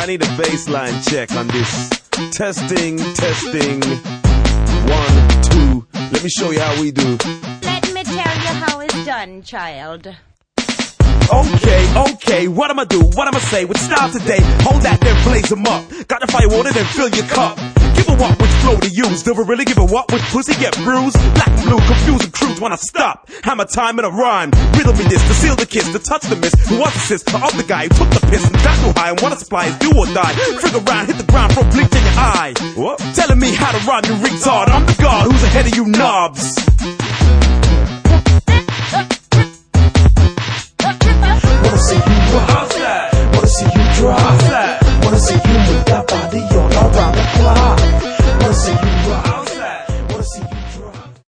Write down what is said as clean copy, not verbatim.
I need a baseline check on this. Testing, testing. 1, 2. Let me show you how we do. Let me tell you how it's done, child. Okay, what I'ma do, what I'ma say, with style today, hold that, then blaze them up. Got the fire water, then fill your cup. Give a what which flow to use, never really give a what which pussy get bruised. Black and blue, confused and cruise when I stop. Hammer time in a rhyme, riddle me this, to seal the kiss, to touch the miss. Who was the sis, of the guy who took the piss and got too high and wanna supply is do or die. Figure around, hit the ground, throw blink in your eye. What? Telling me how to rhyme, you retard, I'm the god who's ahead of you knobs.